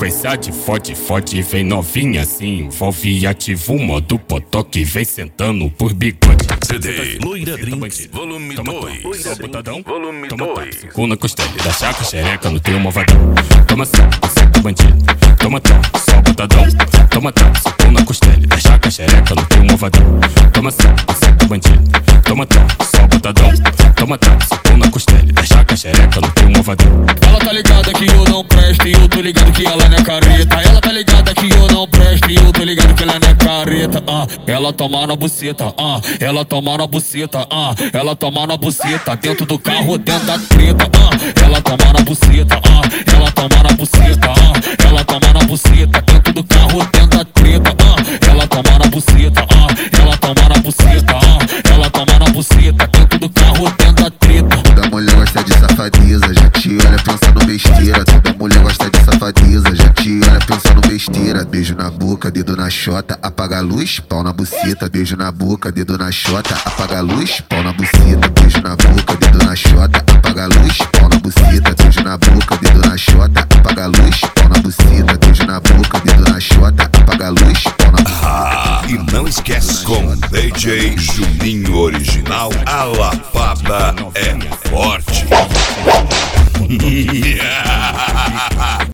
sequência de fode, vem novinha assim, envolve e ativa o modo potoque, vem sentando por bigode. CD Loira Drinks, volume 2. Só botadão, Volume toma 2. taco na costela, da chaca xereca no teu malvadão. Toma saco, bandido, toma taco, só botadão. Toma taco na costela, da chaca xereca no teu malvadão. Toma saco, bandido, toma taco, só botadão. Toma taco na costela, da chaca xereca no teu malvadão. Ela tá ligada que eu não presto e eu tô ligado que ela não é careta. Ela tá ligada que eu não presto e eu tô ligado que ela não é careta. Ela toma na buceta, ela toma na buceta, ela toma na buceta, dentro do carro, dentro da treta. Ela toma na buceta, ela toma na buceta, ela toma na buceta, dentro do carro, dentro da treta. Ela toma na buceta, ela toma na buceta, ela toma na buceta, dentro do carro, dentro da treta. Toda mulher gosta de safadeza, já te olha pensando besteira. Toda mulher gosta de safadeza, já te olha pensando besteira. Beijo na boca, dedo na chota, apaga a luz, pau na buceta. Beijo na boca, dedo na chota, apaga a luz, pau na buceta. Beijo na boca, dedo na chota, apaga a luz, pau na buceta. Beijo na boca, dedo na chota, apaga a luz, pau na buceta. Beijo na boca, dedo na chota, apaga a luz, pau na buceta. E não esquece, com DJ Juninho Original, a lapada é forte.